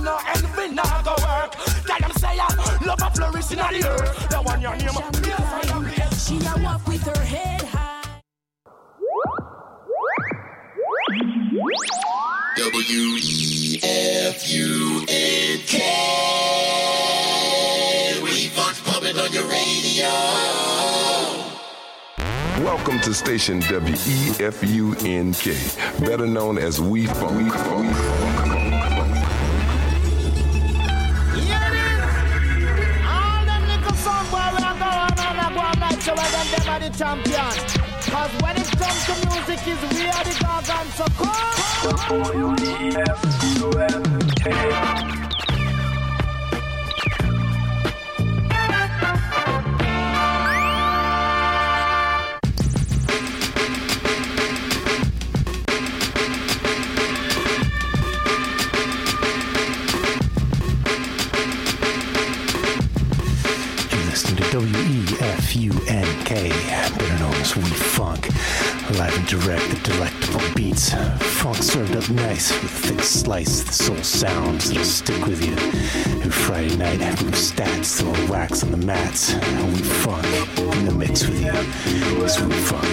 no envy, nah go work. Tell them say love a flourish in the earth. The one your name. She a walk with her head high. WEFUNK. Refunds pumping on your radio. Welcome to station WEFUNK, better known as We Funk. So I got them are the champion. Cause when it comes to music, is we are the gargants. So come. WEFUNK, better known as We Funk, live and direct, the delectable beats, funk served up nice with thick slice, the soul sounds that'll stick with you. Every Friday night, having stats, throwing wax on the mats, We Funk in the mix with you. It's We Funk.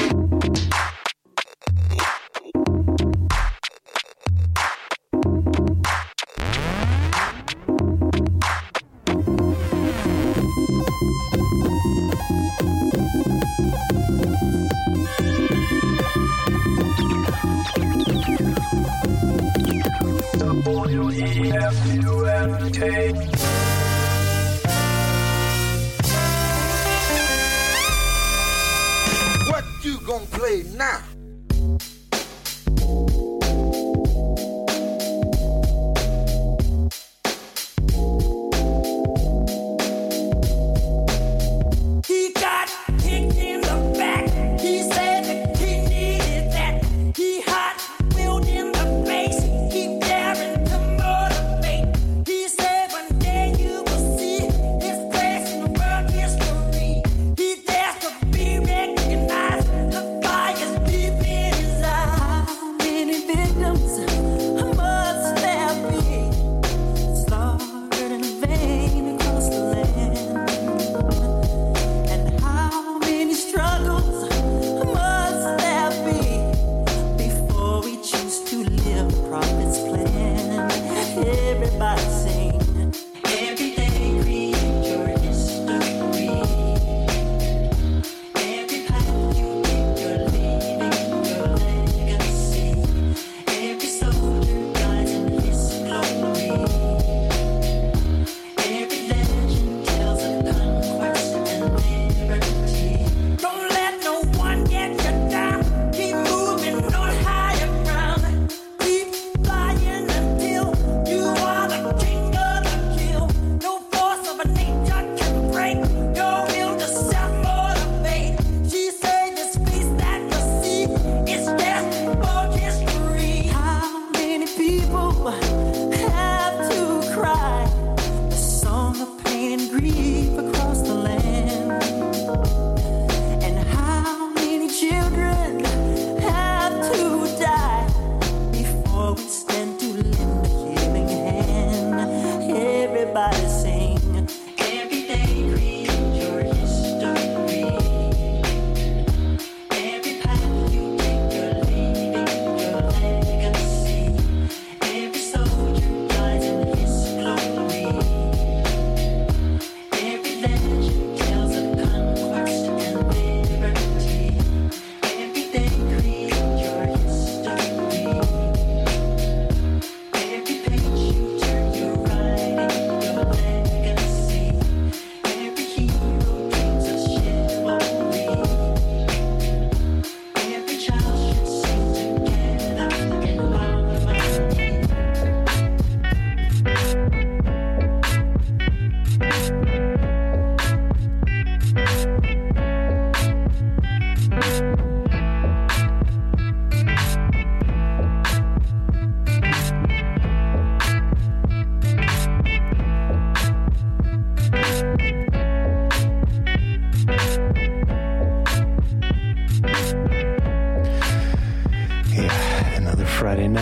What you gonna play now? He got kicked in the back. He said that he needed that. He hot, wheeled in the face. He daring to motivate. He said one day you will see his place in the world history. He dares to be recognized. The fire's deep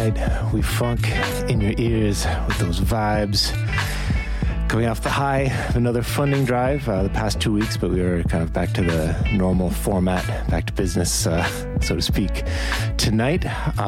tonight. We funk in your ears with those vibes. Coming off the high of another funding drive the past 2 weeks, but we were kind of back to the normal format, back to business, so to speak, tonight.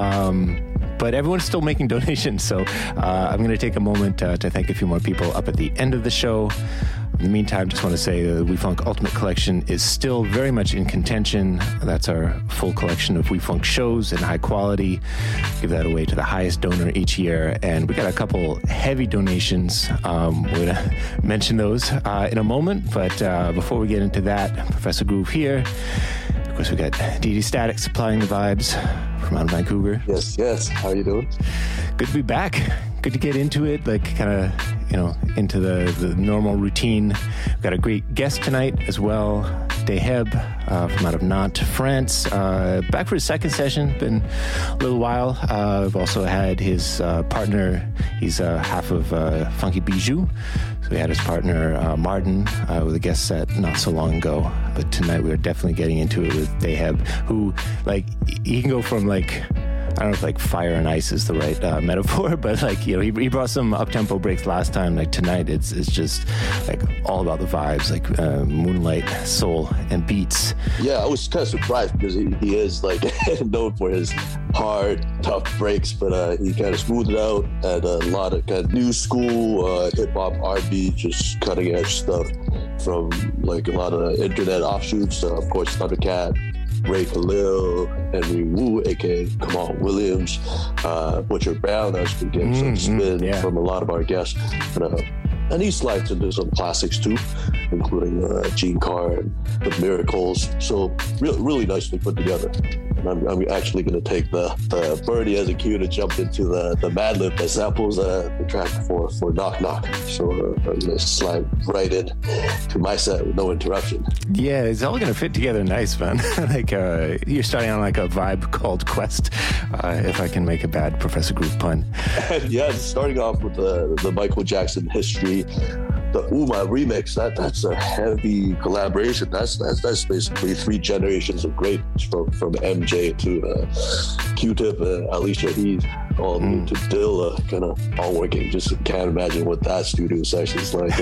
But everyone's still making donations, so I'm going to take a moment to thank a few more people up at the end of the show. In the meantime, just want to say the We Funk Ultimate Collection is still very much in contention. That's our full collection of We Funk shows in high quality. Give that away to the highest donor each year. And we got a couple heavy donations. We're going to mention those in a moment. But before we get into that, Professor Groove here. Of course, we got DD Static supplying the vibes from out of Vancouver. Yes. How are you doing? Good to be back. Good to get into it, like kind of, into the normal routine. We've got a great guest tonight as well, Deheb from out of Nantes, France. Back for his second session, been a little while. We've also had his partner, he's half of Funky Bijou. So we had his partner, Martin, with a guest set not so long ago. But tonight we are definitely getting into it with Deheb, who, he can go from, I don't know if fire and ice is the right metaphor, but he brought some up-tempo breaks last time. Tonight it's just all about the vibes, moonlight, soul, and beats. Yeah, I was kind of surprised because he is known for his hard, tough breaks, but he kind of smoothed it out and a lot of kind of new school hip-hop, R&B, just cutting-edge stuff from a lot of internet offshoots. Of course, Thundercat, Ray Khalil, Henry Wu, aka Kamal Williams, Butcher Brown. That's been getting some spin from a lot of our guests. And he slides into some classics too, including Gene Carr and The Miracles. So really nicely put together. And I'm actually going to take the birdie as a cue to jump into the Madlib that samples the track for Knock Knock. So I'm going to slide right in to my set with no interruption. Yeah, it's all going to fit together nice, man. You're starting on a vibe called Quest, if I can make a bad Professor Groove pun. Yeah, starting off with the Michael Jackson History, the Uma remix. That's a heavy collaboration. That's basically 3 generations of greatness from MJ to Q-Tip, Alicia Keys, all the way to Dilla, kind of all working. Just can't imagine what that studio session's like.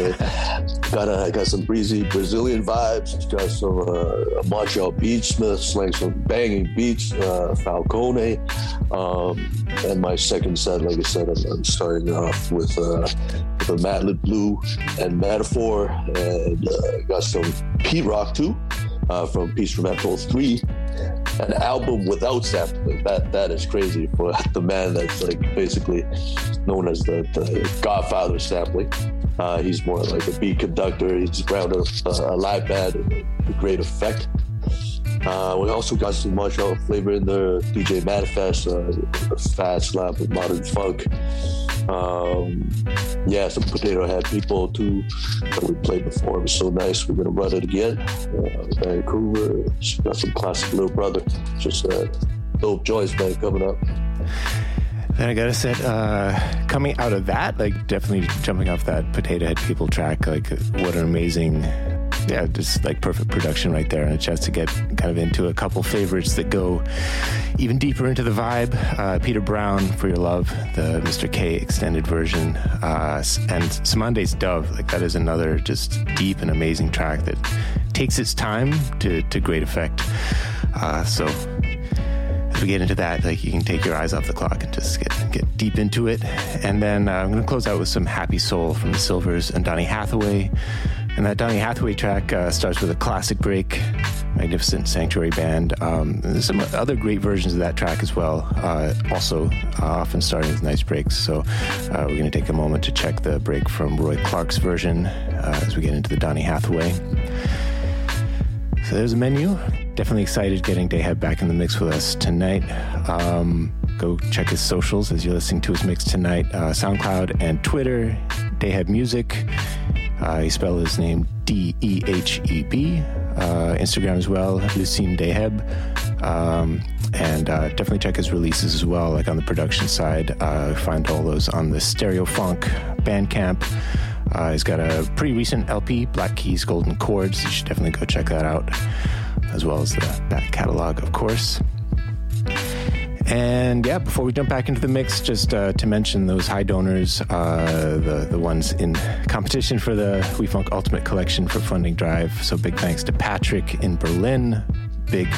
Got some breezy Brazilian vibes. Got some Montreal Beatsmith, slang some banging beats, Falcone. And my second set, like I said, I'm starting off with the Madlib Blue and Metaphor, and got some Pete Rock too, from Peace-Instrumental 3, an album without sampling. That is crazy for the man that's basically known as the godfather of sampling. He's more like a beat conductor. He's around a live band with great effect. We also got some Montreal flavor in there. DJ Manifest, Fat Slap with Modern Funk. Some Potato Head people too that we played before. It was so nice. We're gonna run it again. Vancouver, got some classic Little Brother. Just dope joints, man, coming up. Then I gotta say, coming out of that, definitely jumping off that Potato Head people track, what an amazing, just perfect production right there, and a chance to get kind of into a couple favorites that go even deeper into the vibe. Peter Brown, For Your Love, the Mr. K extended version, and Simande's Dove. That is another just deep and amazing track that takes its time to great effect. So as we get into that, you can take your eyes off the clock and just get deep into it. And then I'm going to close out with some Happy Soul from the Silvers and Donny Hathaway. And that Donny Hathaway track starts with a classic break, Magnificent Sanctuary Band. There's some other great versions of that track as well, also often starting with nice breaks. So we're going to take a moment to check the break from Roy Clark's version as we get into the Donny Hathaway. So there's a menu. Definitely excited getting Deheb back in the mix with us tonight. Go check his socials as you're listening to his mix tonight. SoundCloud and Twitter, Deheb Music. He spelled his name D-E-H-E-B. Instagram as well, Lucine Deheb. And definitely check his releases as well, on the production side. Find all those on the Stereo Funk Bandcamp. He's got a pretty recent LP, Black Keys, Golden Chords. You should definitely go check that out, as well as the back catalog, of course. And yeah, before we jump back into the mix, just to mention those high donors, the ones in competition for the We Funk Ultimate Collection for Funding Drive. So big thanks to Patrick in Berlin, big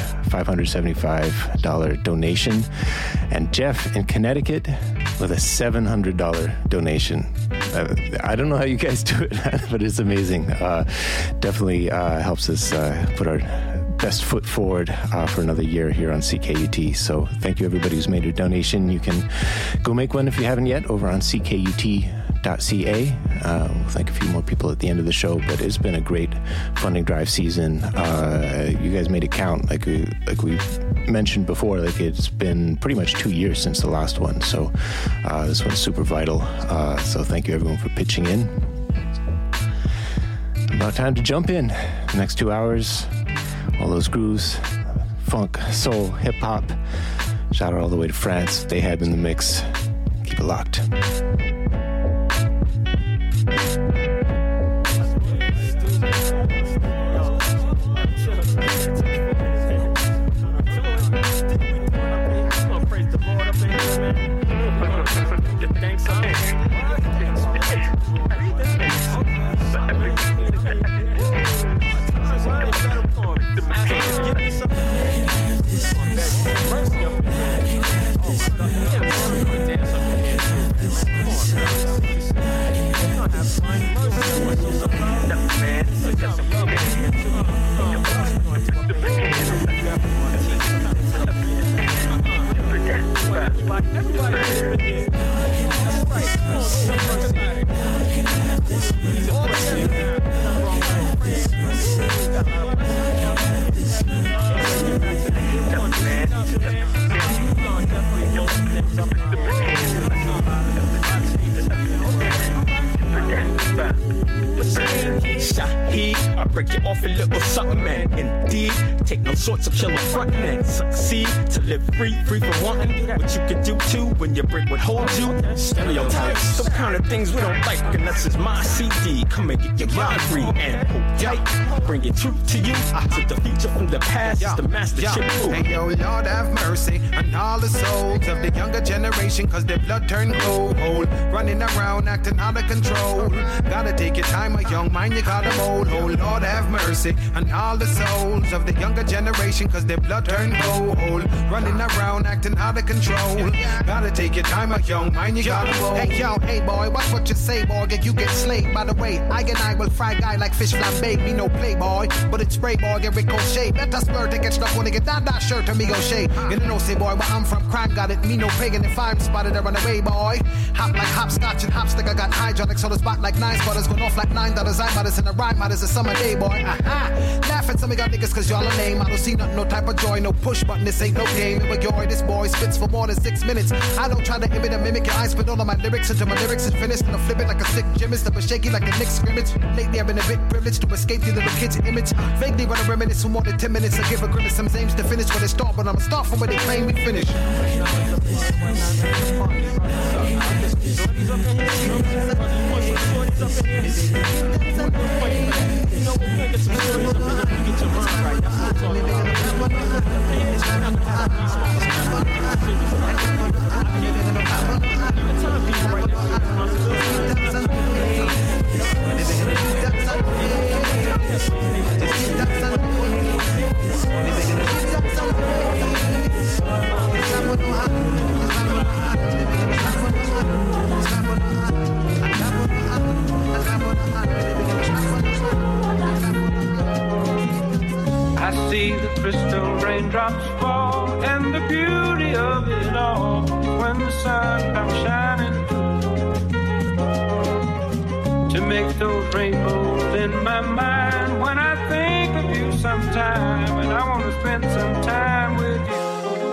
$575 donation, and Jeff in Connecticut with a $700 donation. I don't know how you guys do it, but it's amazing. Definitely helps us put our best foot forward for another year here on CKUT. So thank you everybody who's made a donation. You can go make one if you haven't yet over on CKUT.ca. We'll thank a few more people at the end of the show, but it's been a great funding drive season. You guys made it count. Like we mentioned before, like it's been pretty much 2 years since the last one. So this one's super vital. So thank you everyone for pitching in. About time to jump in. The next 2 hours, all those grooves, funk, soul, hip hop. Shout out all the way to France. They have in the mix. Keep it locked. I break it off a little something, man. Indeed, take no sorts of killer front and succeed to live free from wanting what you can do too when your brick would hold you. Stereotypes, those kind of things we don't like, and that's just my CD. Come and get your mind free and hold tight. Bring your truth to you. To the future from the past is the master chip. Hey yo, Lord have mercy on all the souls of the younger generation, cause their blood turned cold. Running around acting out of control. Gotta take your time, a young mind, you gotta mold. Oh Lord have mercy on all the souls of the younger generation, cause their blood turned cold. Running around acting out of control. Gotta take your time, a young mind, you gotta mold. Hey yo, hey boy, watch what you say, boy, get you get slayed. By the way, I will fry guy like fish flambe. Me no playboy, but it's spray boy, get ricochet. Better splurt to get stuck when they get down that shirt to me go shade. You know say boy, where I'm from, crime got it. Me no pagan if I'm spotted, I run away boy. Hop like hopscotch and hopstick, I got hydraulics on the spot like 9 spotters. Going off like $9. I modest in a rhyme, modest a summer day boy. Laugh at some of y'all niggas cause y'all a lame. I don't see nothing, no type of joy, no push button, this ain't no game. It joy, this boy spits for more than 6 minutes. I don't try to imitate or mimic it, I spit all of my lyrics until my lyrics is finished. And I flip it like a sick gymnast, I'm shaky like a Knicks scrimmage. Lately I've been a bit privileged to escape the little kid's image. Vaguely run a reminisce for more than 10 minutes. I give a grimace, some aims to finish where they start, but I'ma start from where they claim we finish. I see the crystal raindrops fall, and the beauty of it all when the sun comes shining to make those rainbows in my mind. When I think of you sometime, and I want to spend some time with you,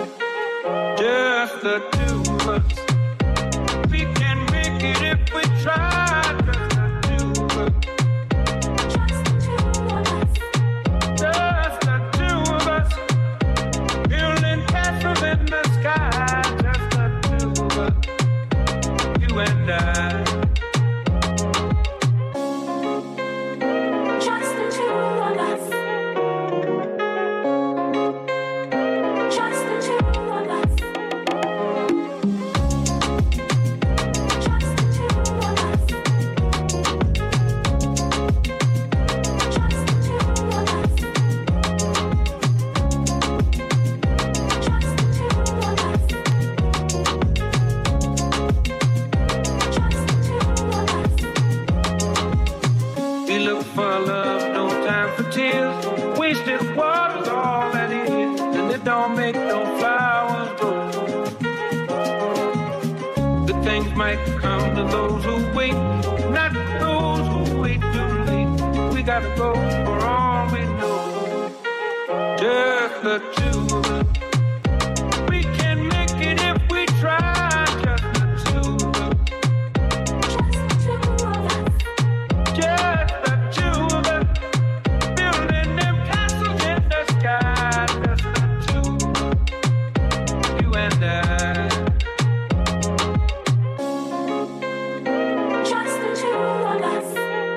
just the two of us. We can make it if we try. wait, not those who wait too late. We gotta go for all we know. Just the two of us. We can make it if we try. Just the two of us. Just the two of us. Building them castles in the sky. Just the two of us. You and I. Just the two of us.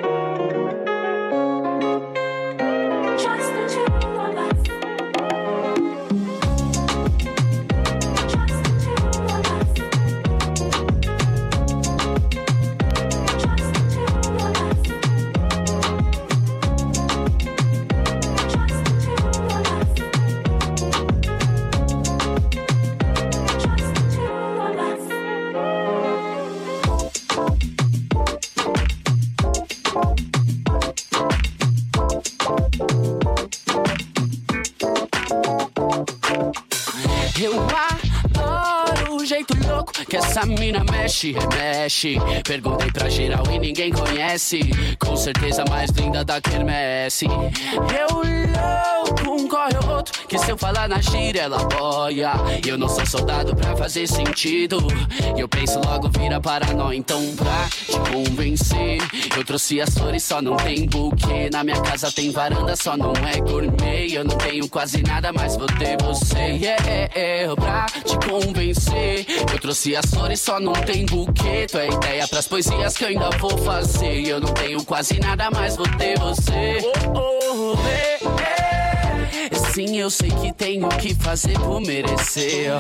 Just the two of us. Just the two of us. Just the two of us. Just the two of us. Just the two of us. Eu adoro o jeito louco que essa mina mexe, remexe. Perguntei pra geral e ninguém conhece. Com certeza a mais linda da quermesse. Eu louco, um corre ou outro, que se eu falar na gíria ela boia. Eu não sou soldado pra fazer sentido. E eu penso logo vira paranoia. Então pra te convencer, eu trouxe as flores, só não tem buquê. Na minha casa tem varanda, só não é gourmet. Eu não tenho quase nada, mas vou ter você. Pra te convencer, eu trouxe as flores, só não tem buquê. Tu é ideia pras poesias que eu ainda vou fazer. Eu não tenho quase nada, mas vou ter você. Sim, eu sei que tenho que fazer por merecer.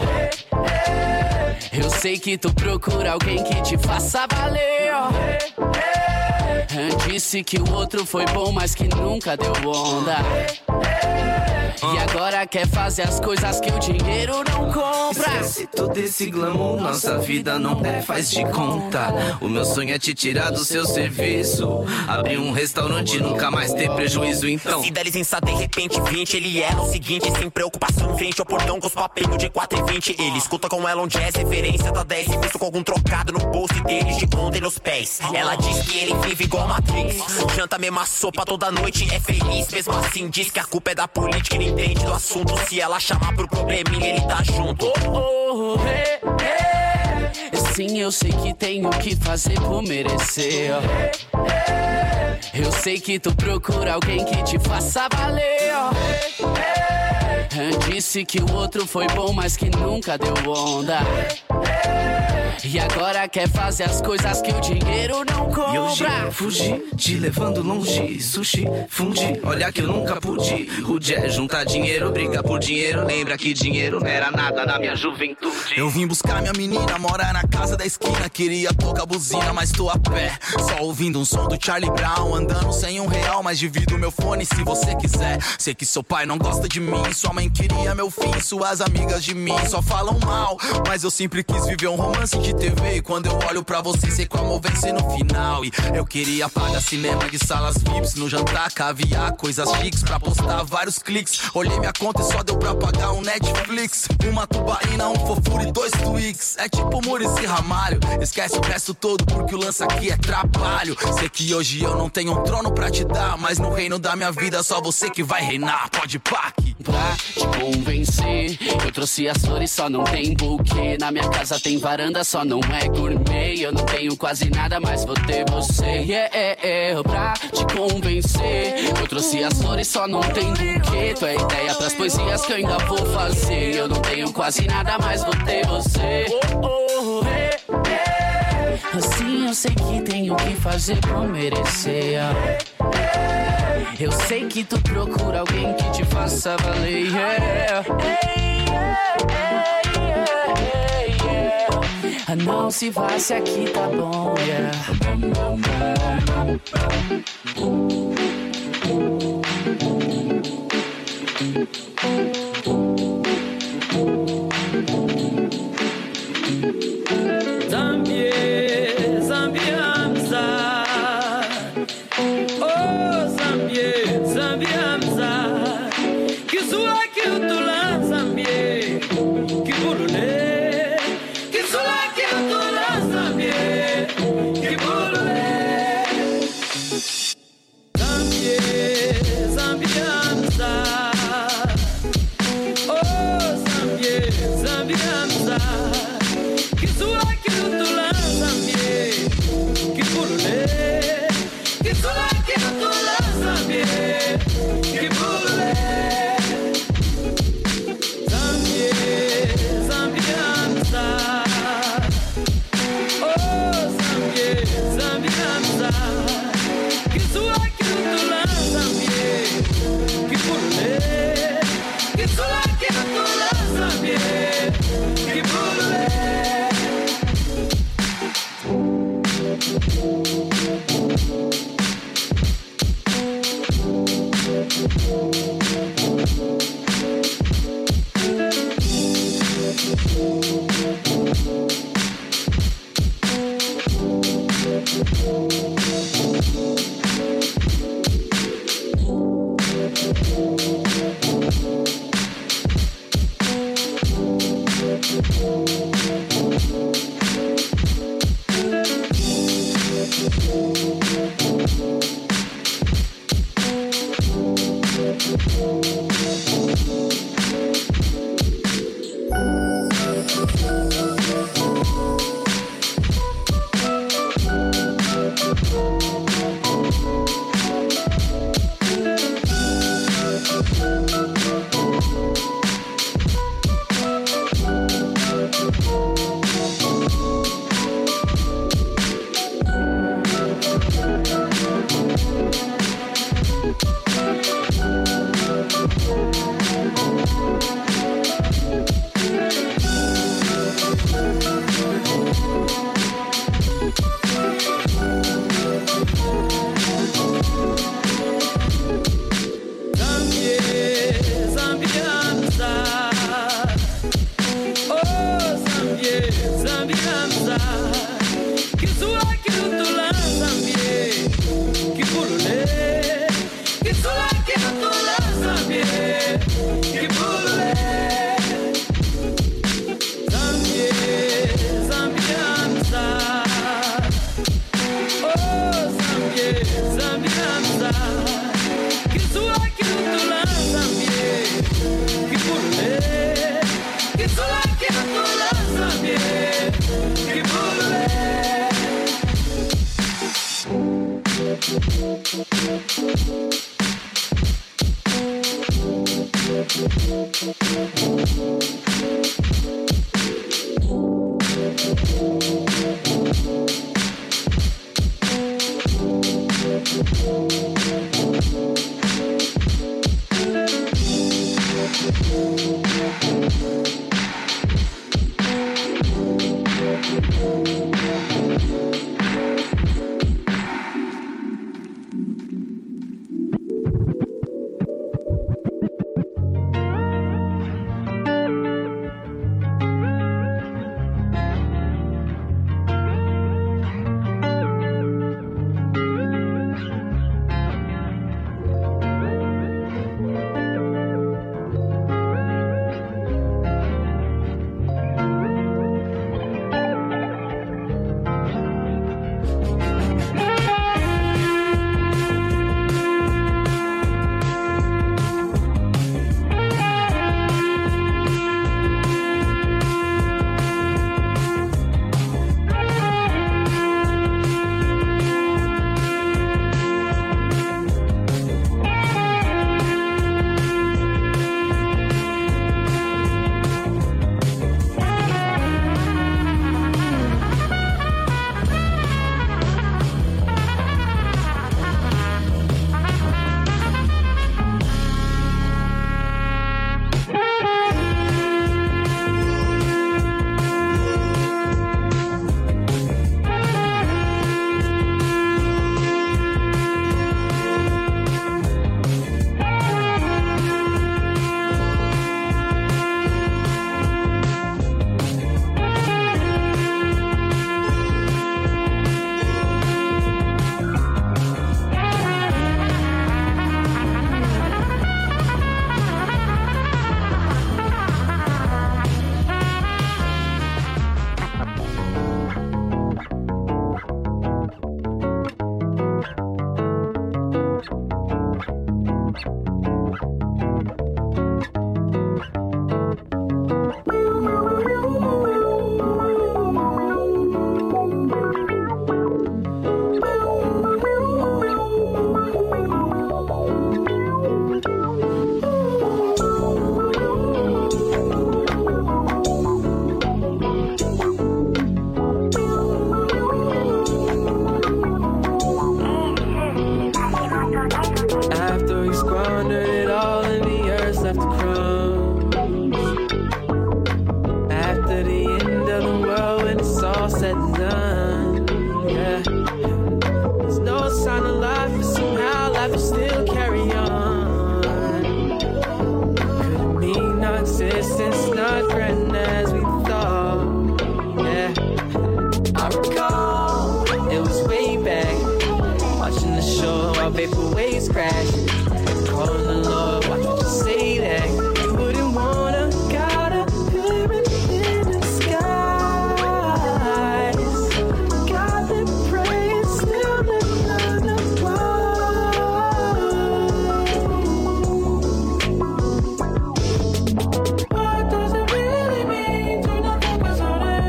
Eu sei que tu procura alguém que te faça valer. Disse que o outro foi bom, mas que nunca deu onda. E agora quer fazer as coisas que o dinheiro não compra. Esquece todo esse glamour, nossa vida não faz de conta. O meu sonho é te tirar do seu serviço, abrir um restaurante e nunca mais ter prejuízo. Então se dá licença, de repente 20. Ele era o seguinte, sem preocupação, em frente ao portão com os papéis de 4,20. Ele escuta com ela um jazz, referência da 10. Visto com algum trocado no bolso e deles de ontem nos pés. Ela diz que ele vive igual Matrix, janta a mesma sopa toda noite, é feliz. Mesmo assim diz que a culpa é da política, ele entende do assunto. Se ela chamar pro probleminha, ele tá junto. Sim, eu sei que tenho que fazer por merecer. Eu sei que tu procura alguém que te faça valer. Disse que o outro foi bom, mas que nunca deu onda. E agora quer fazer as coisas que o dinheiro não compra. E hoje fugi, te levando longe. Sushi, fundi, olha que eu nunca pude. O jazz juntar dinheiro, briga por dinheiro. Lembra que dinheiro não era nada na minha juventude. Eu vim buscar minha menina, mora na casa da esquina. Queria tocar buzina, mas tô a pé, só ouvindo um som do Charlie Brown. Andando sem R$1, mas divido meu fone se você quiser. Sei que seu pai não gosta de mim, sua mãe queria meu fim. Suas amigas de mim só falam mal, mas eu sempre quis viver um romance de TV. E quando eu olho pra você, sei que o amor vence no final. E eu queria pagar cinema de salas VIPs, no jantar, caviar, coisas chiques pra postar vários cliques. Olhei minha conta e só deu pra pagar um Netflix, uma tubaína, um fofura e 2 Twix. É tipo Muricy Ramalho, esquece o resto todo porque o lance aqui é trabalho. Sei que hoje eu não tenho um trono pra te dar, mas no reino da minha vida só você que vai reinar. Pode pá aqui. Pra te convencer, eu trouxe as flores, só não tem buquê. Na minha casa tem varanda, só não é gourmet. Eu não tenho quase nada, mas vou ter você. Pra te convencer, eu trouxe as flores, só não tem buquê. Tu é ideia pras poesias que eu ainda vou fazer. Eu não tenho quase nada, mas vou ter você. Assim eu sei que tenho que fazer por merecer. Eu sei que tu procura alguém que te faça valer. Não se vá se aqui tá bom. Que watching the show while vapor waves crashing. Calling the Lord, watch what you say that. You wouldn't wanna, gotta hear it in the skies. God been praying, still living otherwise. What does it really mean to not focus on it?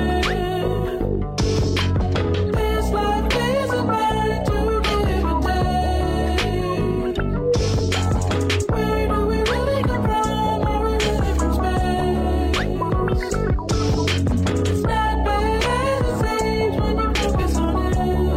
This life isn't meant to give and take. Where do we really come from? Are we really from space? It's not bad as it seems when you focus on it.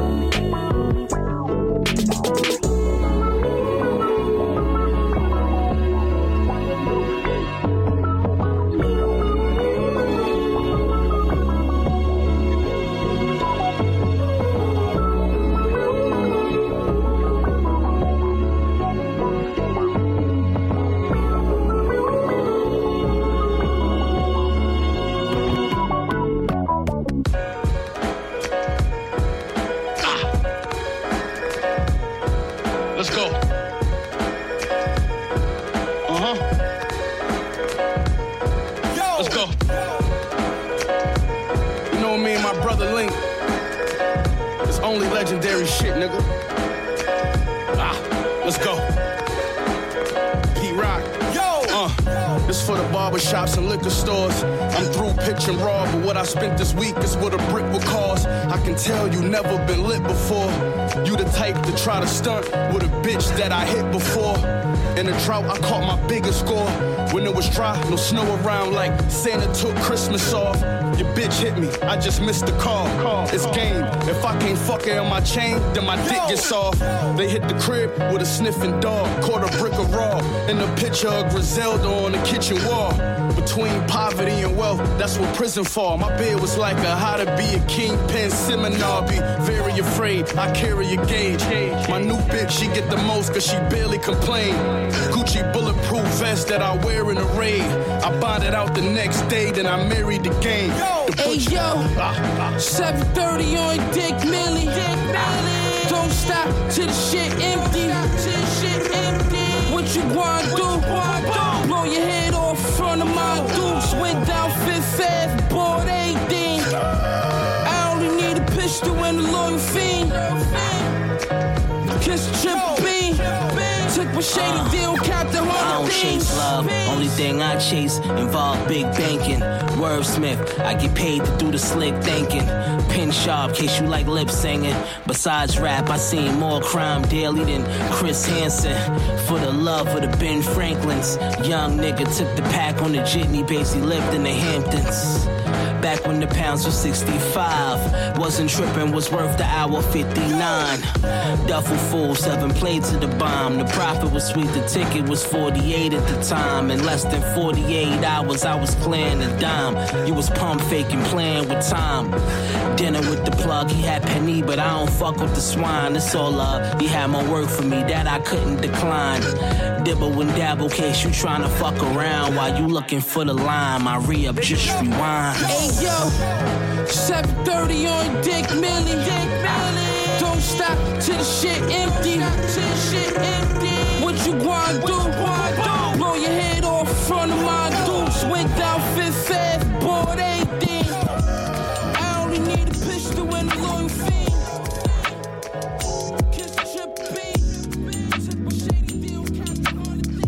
Let's go. Let's go. You know me and my brother Link. It's only legendary shit, nigga. Let's go. P-Rock. This for the barbershops and liquor stores. I'm through pitching raw, but what I spent this week is what a brick would cost. I can tell you never been lit before. You the type to try to stunt with a bitch that I hit before. In a drought, I caught my biggest score. When it was dry, no snow around, like Santa took Christmas off. Your bitch hit me, I just missed the call. It's game. If I can't fuck her on my chain, then my dick gets off. They hit the crib with a sniffing dog. Caught a brick of raw in a picture of Griselda on the kitchen wall. Between poverty and wealth, that's what prison for. My bed was like a how to be a kingpin seminar. Be very afraid, I carry a gauge. My new bitch, she get the most cause she barely complain. Gucci bulletproof vest that I wear in a raid. I bought it out the next day, then I married the game. Hey yo, 7:30 on Dick Millie. Don't stop till the shit empty. What you wanna do? Blow your head off in front of my dudes. Went down Fifth Ave, bought 18. I only need a pistol and a loyal fiend. Kiss Triple B. Took my shady deal, capped the whole I don't chase love, only thing I chase involve big banking. Wordsmith, I get paid to do the slick thinking. Pin sharp, case you like lip singing. Besides rap, I seen more crime daily than Chris Hansen. For the love of the Ben Franklins, young nigga took the pack on the jitney, basically lived in the Hamptons. Back when the pounds was 65, wasn't tripping, was worth the hour 59. Duffel full, 7 plates of the bomb. The profit was sweet, the ticket was 48 at the time. In less than 48 hours, I was clearing a dime. You was pump faking, playing with time. Dinner with the plug, he had penny, but I don't fuck with the swine. It's all love, he had more work for me that I couldn't decline. Dibble and dabble, case you tryna fuck around while you looking for the line. My re-up just rewind. Hey yo, 7:30 on Dick Millie. Don't stop till the shit empty. What you wanna do? Blow your head off in front of my dudes. Went down Fifth Ave, bought 18. I only need a pistol and a loyal fiend. Kiss Triple B. Took my shady deal, capped the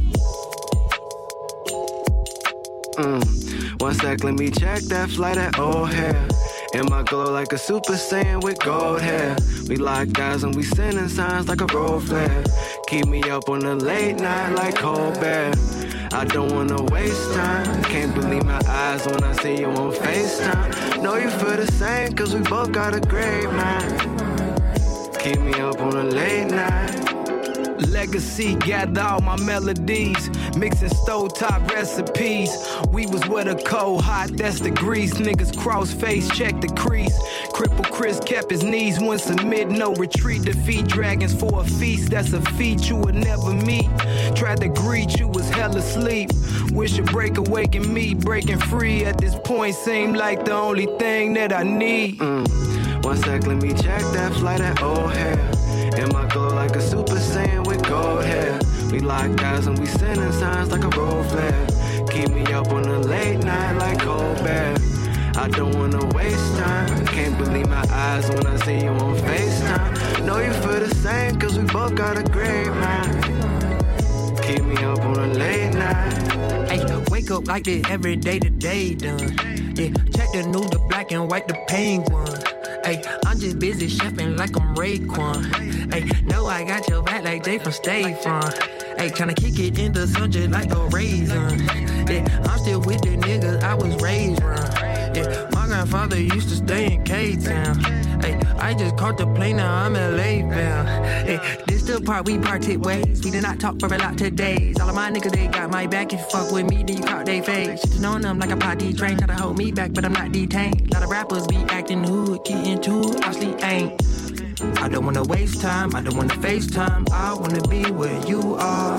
whole thing. One sec, let me check that flight at O'Hare. And my glow like a Super Saiyan with gold hair. We locked eyes and we sending signs like a road flare. Keep me up on the late night like Colbert. I don't wanna waste time. Can't believe my eyes when I see you on FaceTime. Know you feel the same cause we both got a great mind. Keep me up on the late night. Legacy, gather all my melodies, mixing stovetop recipes. We was with a cold hot, that's the grease. Niggas cross face, check the crease. Cripple Chris kept his knees, wouldn't submit, no retreat. Defeat dragons for a feast, that's a feat you would never meet. Tried to greet you, was hell asleep. Wish a break awaken me, breaking free at this point seemed like the only thing that I need. One sec, let me check that flight at O'Hare. And my glow like a Super Saiyan with gold hair. We lock eyes and we sending signs like a road flare. Keep me up on a late night like Colbert. I don't wanna waste time. Can't believe my eyes when I see you on FaceTime. Know you feel the same, cause we both got a great mind. Keep me up on a late night. Hey, wake up like this every day, the day done. Yeah, check the new, the black and white, the penguin. Hey, I'm just busy chefing like I'm Raekwon. Hey, know I got your back like they from State Farm. Hey, tryna kick it in the sun just like a raisin. Yeah, I'm still with the niggas I was raised around. Yeah, my grandfather used to stay in K-Town. Hey, I just caught the plane, now I'm LA bound. Hey, this the part we parted ways. We did not talk for a lot today. All of my niggas, they got my back. If you fuck with me, then you caught they face. Shitting on them like a potty train. Try to hold me back, but I'm not detained. A lot of rappers be acting hood, getting to it, actually ain't. I don't wanna waste time, I don't wanna FaceTime. I wanna be where you are.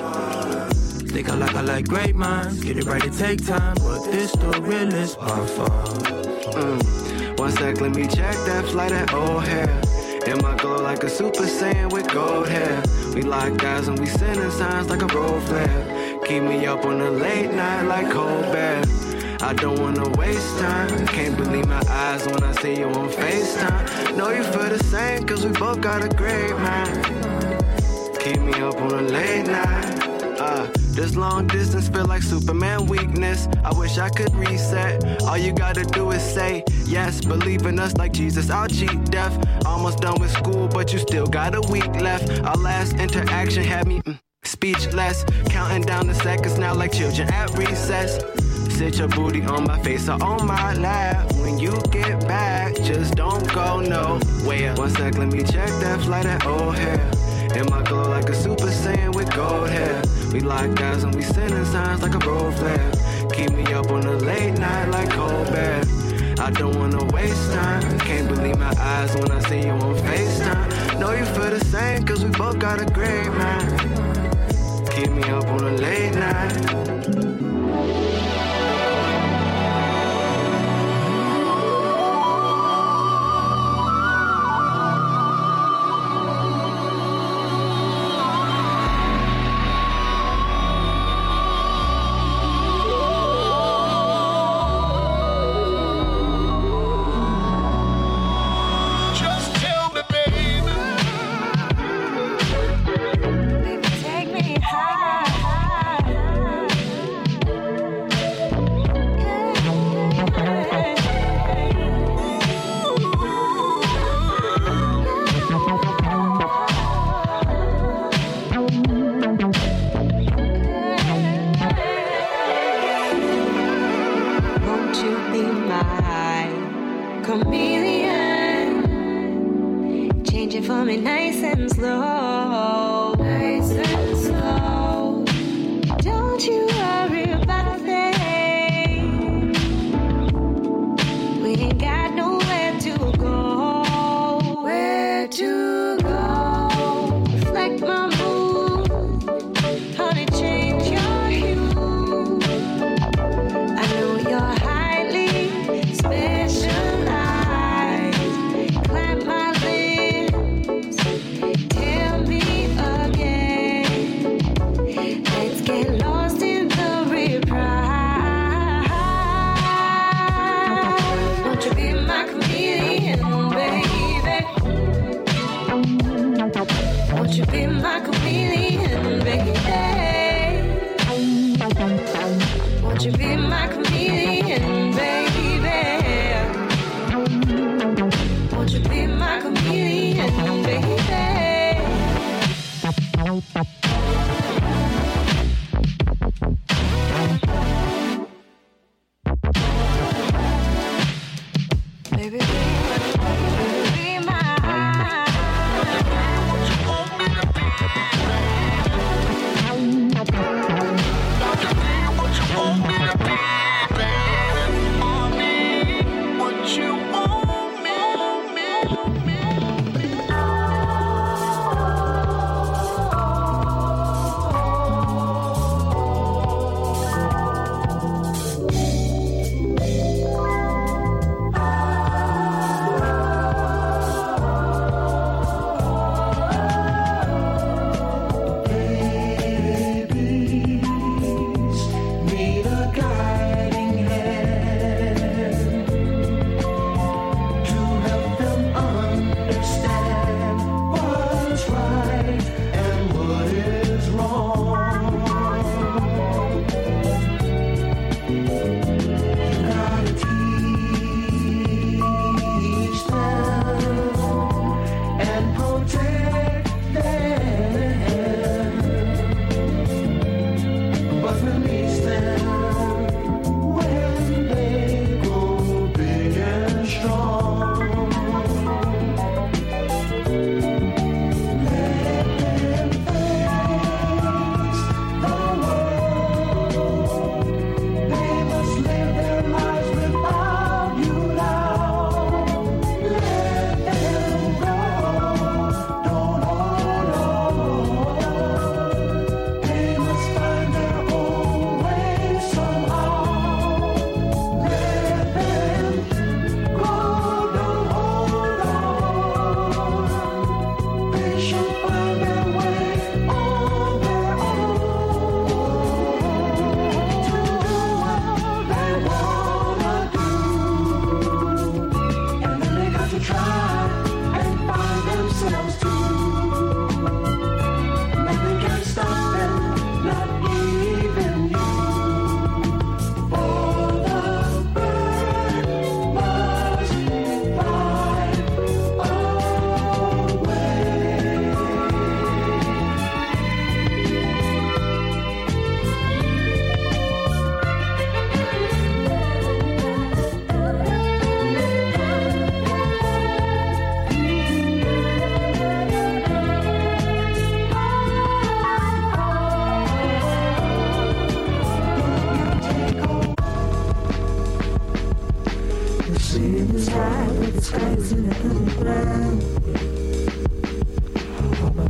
Think I like great minds. Get it right, it take time, but this the realest by far. One sec, let me check that flight at O'Hare. And my glow like a Super Saiyan with gold hair. We lock eyes and we sending signs like a road flare. Keep me up on a late night like Colbert. I don't wanna waste time. Can't believe my eyes when I see you on FaceTime. Know you feel the same, cause we both got a great mind. Keep me up on a late night. This long distance feel like Superman weakness. I wish I could reset. All you gotta do is say yes. Believe in us like Jesus, I'll cheat death. Almost done with school, but you still got a week left. Our last interaction had me speechless. Counting down the seconds now like children at recess. Sit your booty on my face or on my lap. When you get back, just don't go nowhere. One sec, let me check that flight at O'Hare. And my glow like a Super Saiyan with gold hair. We lock eyes and we sending signs like a road flare. Keep me up on a late night like Colbert. I don't wanna waste time. Can't believe my eyes when I see you on FaceTime. Know you feel the same, cause we both got a great mind. Keep me up on a late night.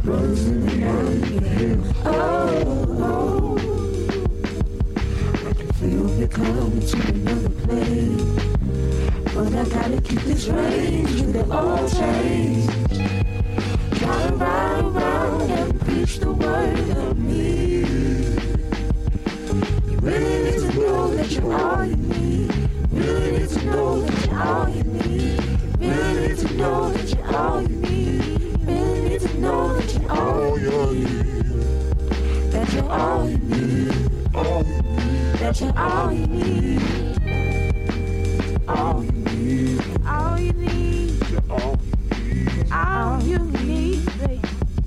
brothers in the night. Oh, I can feel me coming to another place. But I gotta keep this range with the old change. Gotta ride around and preach the word of me. You really need to know that you're all you need. Really need to know that you're all you need. Really need to know that you're all you need. Really need to know that you're all you need. That you're all you need. That you're all you need. All you need. All you need. All you need, baby.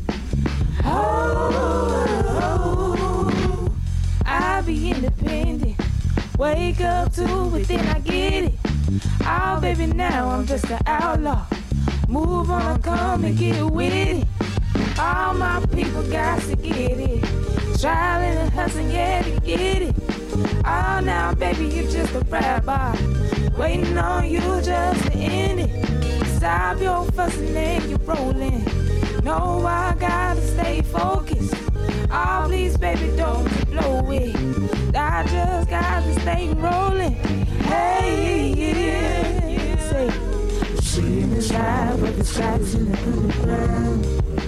Oh, I be independent. Wake up to it, then I get it. Oh, baby, now I'm just an outlaw. Move on, come and get with it. All my people got to get it. Striving and hustling, yeah, to get it. Oh, now, baby, you just a rabbi. Waiting on you just to end it. Stop your fussing and you rolling. No, I gotta stay focused. Oh, please, baby, don't blow it. I just gotta stay rolling. Hey, yeah, say, see me side, but the stripes in the underground.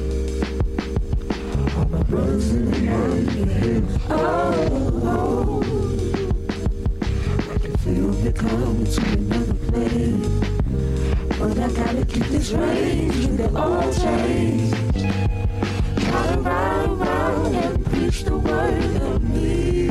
All my brothers in the night. Oh, I can feel me coming to another place. But I gotta keep this range with the old change. Gotta ride around and preach the word of me.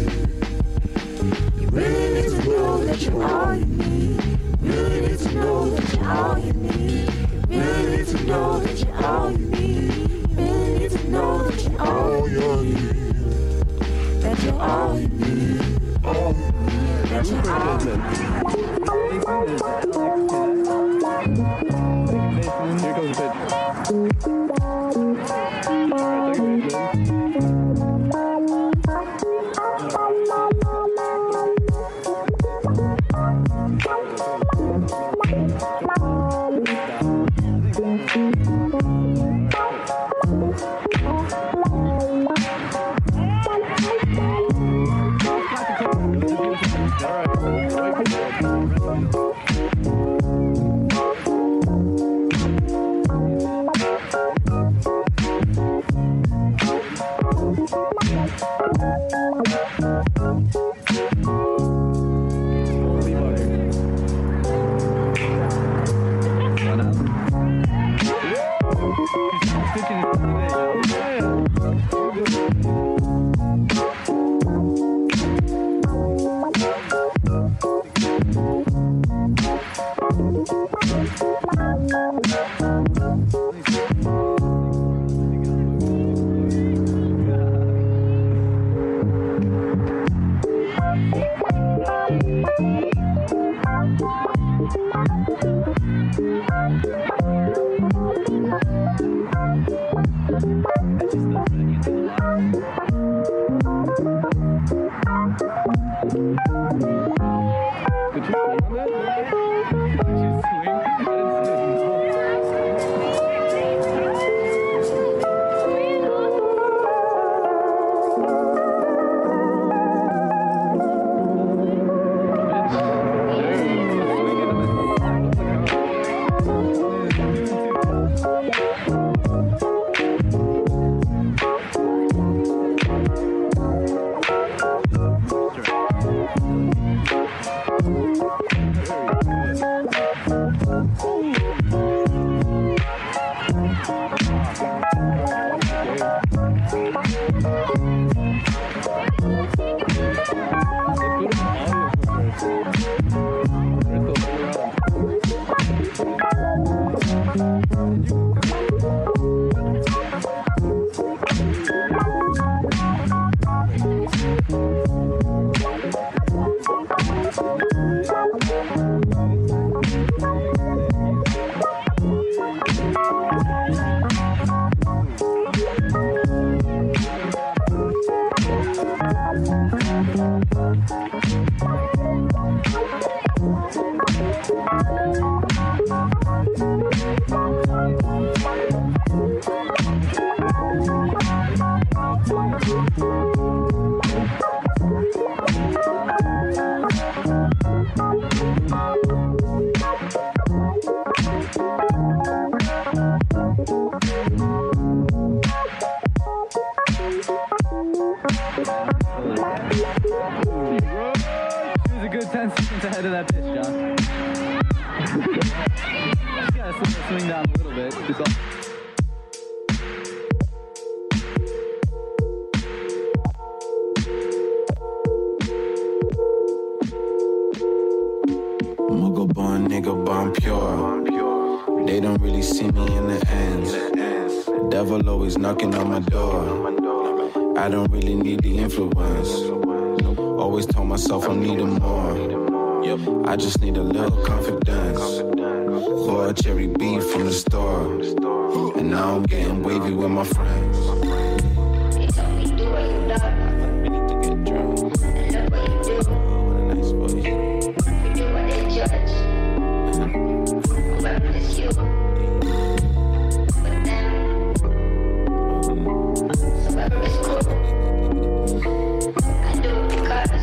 You really need to know that you're all you need. Really need to know that you're all you need. Really need to know that you're all you need. Really need to know that you're all you need. That you're all you need. That you're all you need. Here goes the that pitch, John. Just gotta swing down a little bit. That's all. Muggle born, nigga born pure. They don't really see me in the ends. The devil always knocking on my door. I don't really need the influence. Always told myself I'm needing more. I just need a little confidence. Boy, cherry beef from the store. And now I'm getting wavy with my friends. They told me do what you love. We need to get drunk. And look what you do. What a nice voice. You do what they judge. Whoever it's you. But then, whoever it's cool. I do it because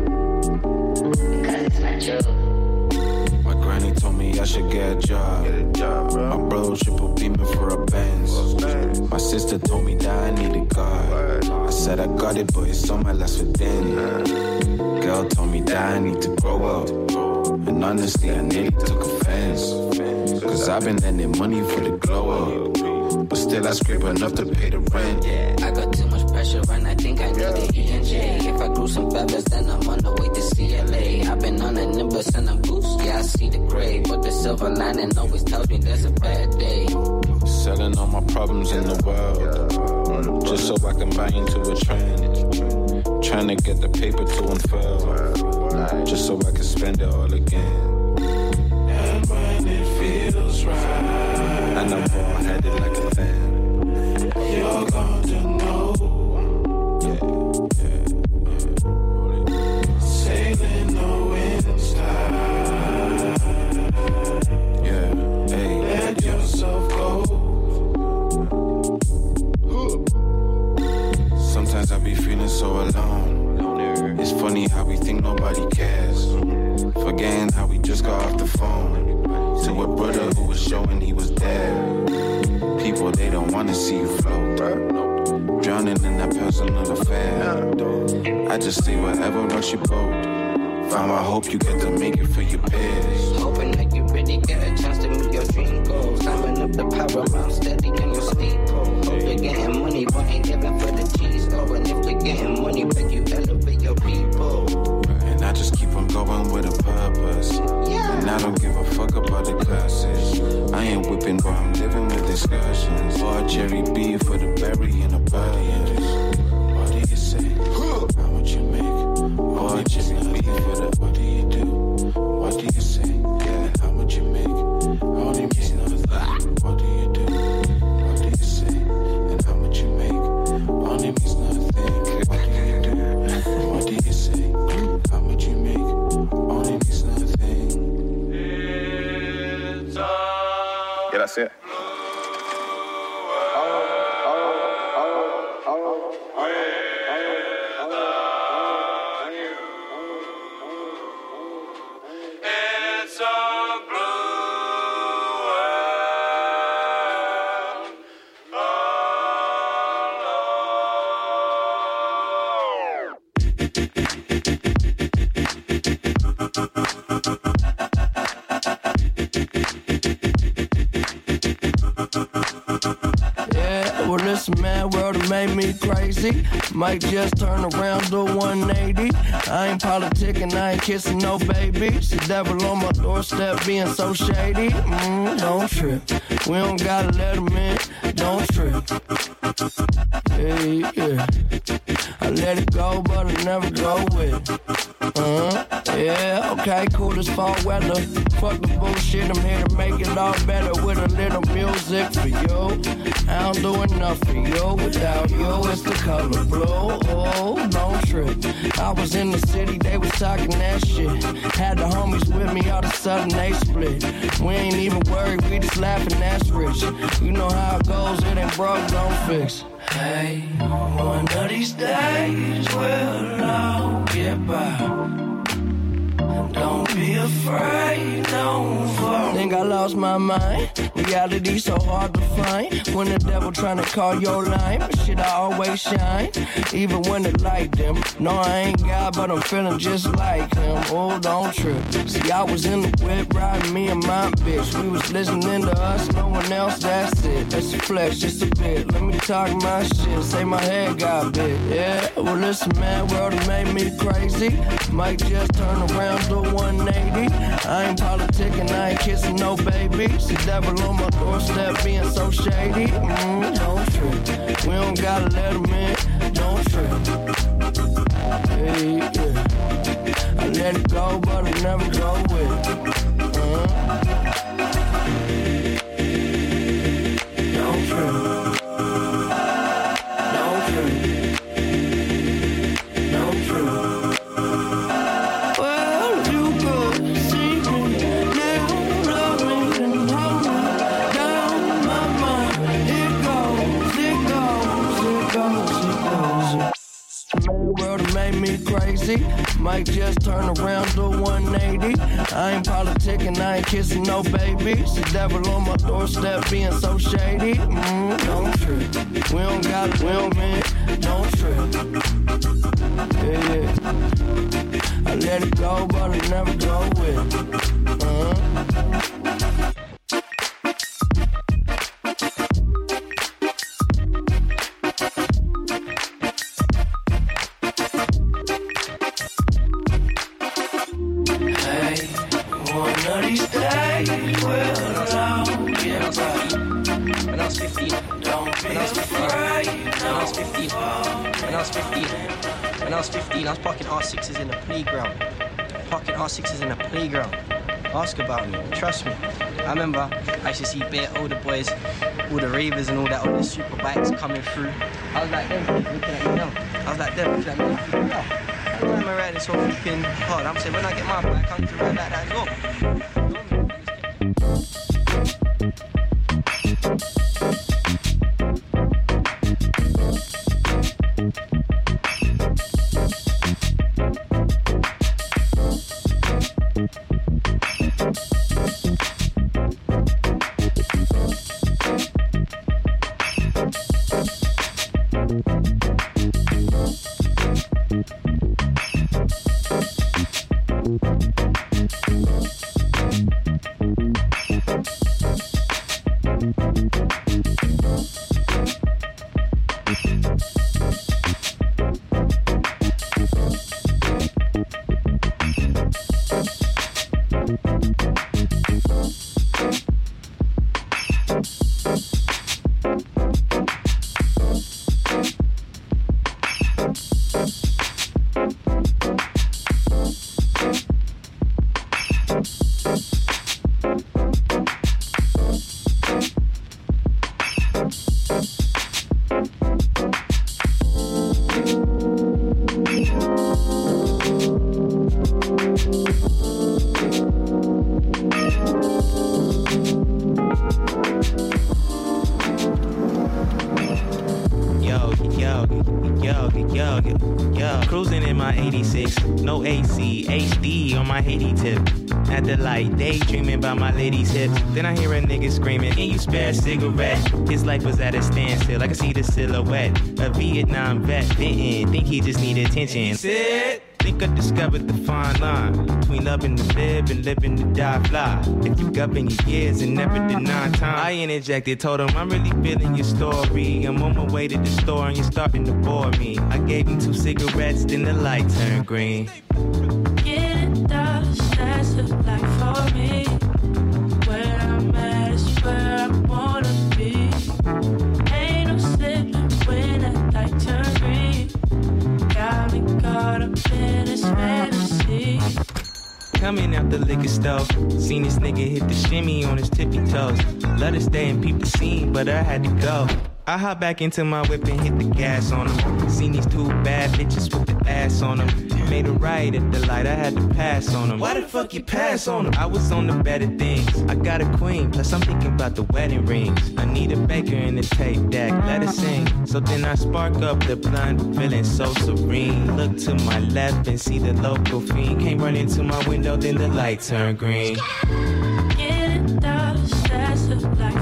it's my truth. My granny told me I should get a job. My bro triple beaming for a Benz. My sister told me that I needed God. I said I got it, but it's on my last within. Girl told me that I need to grow up. And honestly, I nearly took offense. Cause I've been lending money for the glow up. But still I scrape enough to pay the rent. I got too much pressure and I think I need the E&J. If I grew some feathers, then I'm on the way to CLA. I've been on a nimbus and a boost, yeah, I see the gray. But the silver lining always tells me there's a bad day. Selling all my problems in the world, just so I can buy into a trend. Trying to get the paper to unfurl, just so I can spend it all again. And when it feels right, and I'm bald-headed like a fan, you're going to know. Sailing the wind's tide. Yeah, hey, let yourself go. Sometimes I be feeling so alone. It's funny how we think nobody cares, forgetting how we just got off the phone to a brother who was showing he was there. People, they don't wanna see you float, drowning in that personal affair. I just stay wherever rocks your boat. Found my hope you get to make it for your peers. Hoping that you really get a chance to meet your dream goals. Climbing up the paramount steady in your steeple. Hope you're getting money, but ain't living for the cheese. Oh, and if you're getting money, but you elevate your people. And I just keep on going with a purpose. And I don't give a fuck about the classes. I ain't whipping, but I'm living with excursions. Or cherry B for the berry and the body. What do you say? How much you make? Or cherry B for the. What do you do? What do you say? Yeah, how much you make? Only means nothing. What do you do? What do you say? And how much you make? Only means nothing. What do you do? What do you say? How much you make? Only means nothing. Yeah, that's it. Made me crazy, might just turn around to 180. I ain't politicking, I ain't kissing no babies. The devil on my doorstep being so shady. Don't trip, we don't gotta let him in. Don't trip. Hey, yeah. I let it go, but I never go with it. Yeah, okay, cool as fall weather. Fuck the bullshit, I'm here to make it all better with a little music for you. I don't do enough for you. Without you, it's the color blue. Oh, don't trip. I was in the city, they was talking that shit. Had the homies with me, all of a sudden they split. We ain't even worried, we just laughing, that's rich. You know how it goes, it ain't broke, don't fix. Hey, one of these days we'll all get by. Don't be afraid, don't fall. Think I lost my mind? Reality so hard to find when the devil tryna call your line. But shit, I always shine, even when the light dim. No, I ain't God, but I'm feeling just like him. Oh, don't trip. See, I was in the whip riding me and my bitch. We was listening to us, no one else, that's it. Let's flex just a bit. Let me talk my shit, say my head got big. Yeah, well listen, man, world has made me crazy. Might just turn around to 180. I ain't politicking, I ain't kissing no babies. The devil on my doorstep being so shady. Don't trip, we don't gotta let him in. Don't trip. Hey, yeah. I let it go, but I never go with it. Don't trip. Don't trip. Don't trip. Well, you could see me now, love me and hold me down my mind. It goes, it goes, it goes, it goes. The world made me crazy. Might just turn around to 180. I ain't politicking, I ain't kissing no babies. The devil on my doorstep being so shady. Don't trip. We don't got it, we don't mean it. Don't trip. Yeah, yeah. I let it go, but I never go with it. When I was 15, I was parking R6s in the playground. Ask about me, trust me. I remember I used to see bare older boys, all the ravers and all that, all the super bikes coming through. I was like them, looking at me now. I was like them, looking at me now. Why am I riding so flipping hard? I'm saying when I get my bike, I'm to ride like that as well. Cruising in my 86, no AC, HD on my Haiti tip. At the light, daydreaming about my lady's hips. Then I hear a nigga screaming, can you spare a cigarette? His life was at a standstill, I can see the silhouette. A Vietnam vet, didn't think he just needed attention. Sit. Think I discovered the fine line between loving to live and living to die fly. If you govern your years and never deny time, I interjected, told him I'm really feeling your story. I'm on my way to the store and you're starting to bore me. I gave him 2 cigarettes, then the light turned green. Getting dust, that's the life for me. Where I'm at is where I wanna be. Ain't no slipping when that light turn green. Got me caught up in this fantasy. Coming out the liquor store, seen this nigga hit the shimmy on his tippy toes. Let her stay and peep the scene, but I had to go. I hop back into my whip and hit the gas on him. Seen these 2 bad bitches with the ass on them. Made a right at the light, I had to pass on them. Why the fuck you pass on them? I was on the better things. I got a queen, plus I'm thinking about the wedding rings. I need a baker in the tape deck, let her sing. So then I spark up the blunt, feeling so serene. Look to my left and see the local fiend. Came running to my window, then the light turned green. Getting dust, that's the life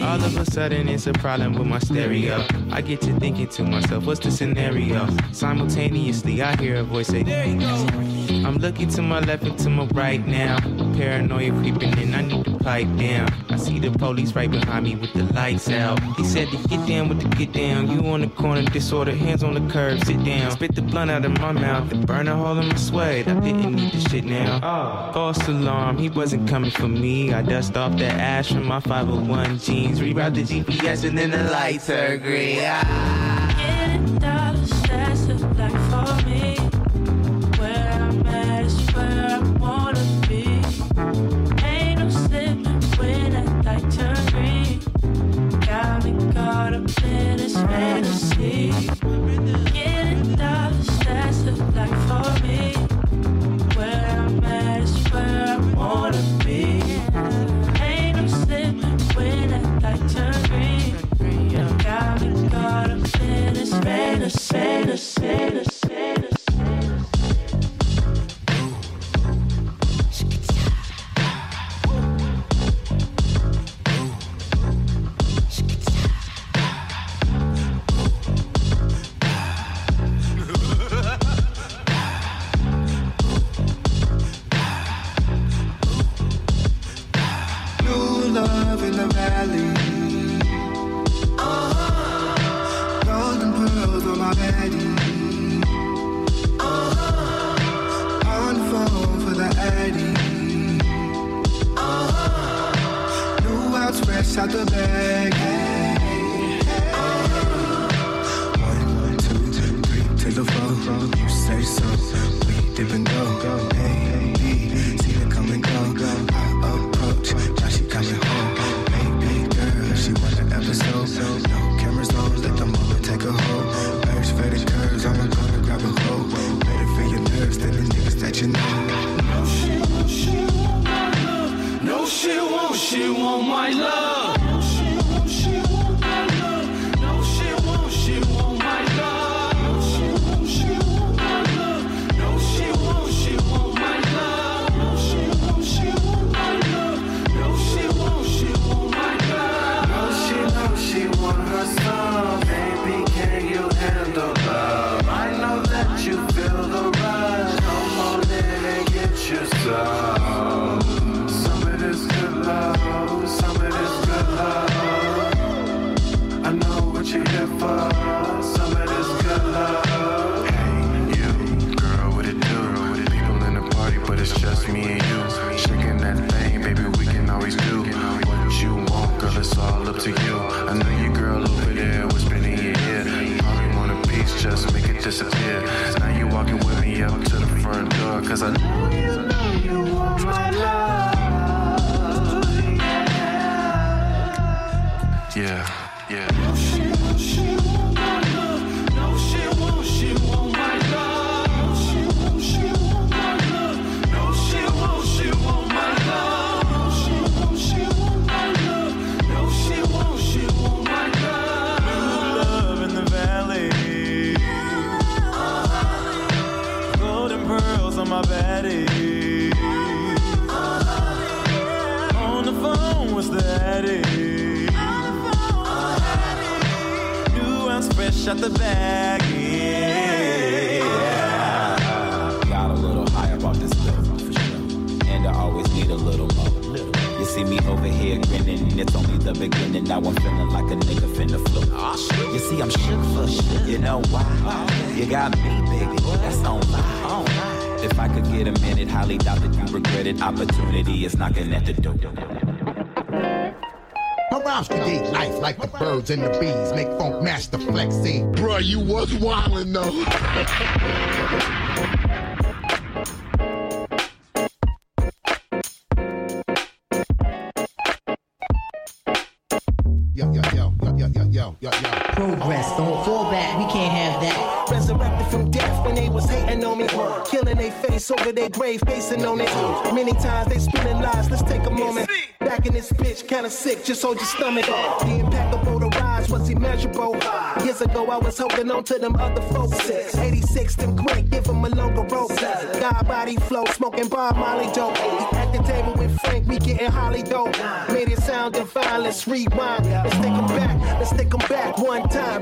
All of a sudden it's a problem with my stereo. I get to thinking to myself, what's the scenario? Simultaneously I hear a voice say, there you go. I'm looking to my left and to my right now. Paranoia creeping in, I need to pipe down. I see the police right behind me with the lights out. He said to get down with the get down. You on the corner, disorder, hands on the curb, sit down. Spit the blunt out of my mouth and burn a hole in my suede. I didn't need this shit now. False alarm, he wasn't coming for me. I dust off that ash from my 501 jeans. Reroute the GPS and then the lights are green. Getting dollars, that's the life for me. Where I'm at is where I wanna be. Ain't no slipping when that light turn green. Got me caught up in this fantasy. Getting dollars, that's the life for me. Where I'm at is where I wanna be. Ain't no slipping when that light turn green. Got me caught up in this fantasy. Out the bag. 1, 2, 3 to the 4. You say so. We dip and go. A, B, see it come and go. I approach, now she coming home. Baby girl, she want an episode. No cameras on, let the moment take a hold. Birds faded curves, I'm gonna grab a hold. Better for your nerves than the niggas that you know. No, she won't, she won't my love. No, she won't, she won't my love. Some of this good love, some of this good love. I know what you're here for. Some of this good love. Hey, you, girl, what it do? People in the party, but it's just me and you. Shaking that thing, baby, we can always do what you want, girl. It's all up to you. I know your girl over there whispering in your ear. Probably want a piece, just make it disappear. Now you walking with me up to the front door, 'cause I know you want my love. Yeah, yeah. No, she won't, she won't my love. No, she won't, she won't my love. No, she won't, she won't my love. No, she won't, she won't my love. No, she won't, she won't my love. No, she won't, she won't my love. New love in the valley. Golden pearls on my baddie. On the phone was the addy. Fresh out the bag, yeah. Got a little high up off this level, for sure. And I always need a little more. You see me over here grinning, it's only the beginning. Now I'm feeling like a nigga finna float. You see I'm shook for shit, you know why? You got me, baby, that's on mine. If I could get a minute, highly doubt that you regret it. Opportunity is knocking at the door. My rhymes create life like the birds and the bees. Make funk master flexy. Bruh, you was wildin' though. Progress, don't fall back, we can't have that. Resurrected from death and they was hating on me. Killing they face over their grave, facing on it. Many times they spinning lies, let's take a moment. Back in this bitch, kinda sick, just hold your stomach. The impeccable, the rise was immeasurable. Years ago, I was holding on to them other folks. 86, them quick, give them a longer rope. God body flow, smoking Bob Molly dope. At the table with Frank, we getting Holly dope. Made it sound divine, let's rewind. Let's take them back one time.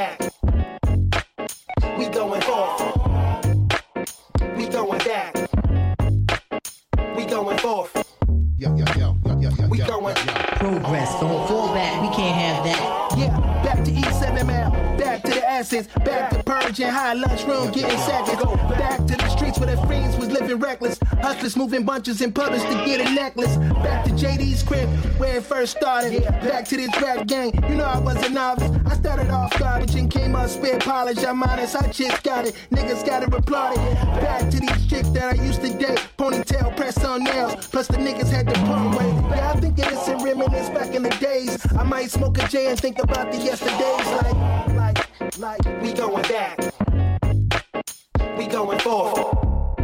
We going forth. We going back. We going forth. We going progress. Don't fall back. We can't have that. Yeah, back to E7L, back to the essence, back to purging high lunchroom, getting seconds. Back to the streets where their friends was living reckless. Hustlers moving bunches in public to get a necklace. Back to JD's crib where it first started. Back to this rap gang. You know I was a novice. I started off garbage and came up spit polish. I'm honest, I just got it. Niggas got it applauded. Back to these chicks that I used to date. Ponytail, press on nails. Plus the niggas had the prom way. Yeah, I think it is and reminisce back in the days. I might smoke a J and think about the yesterdays. Like, we going back. We going forward.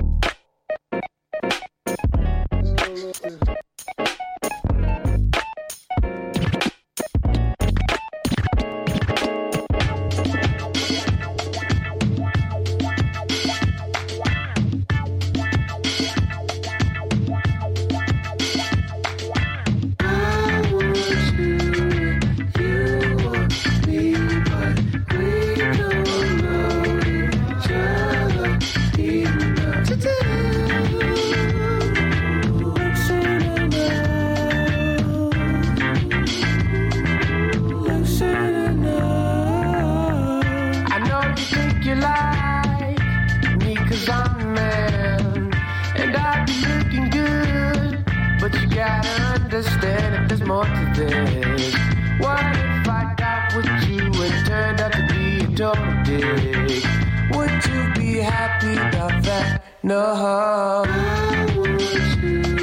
Understand if there's more to this. What if I got with you and turned out to be a total dick? Would you be happy about that? No. I want you.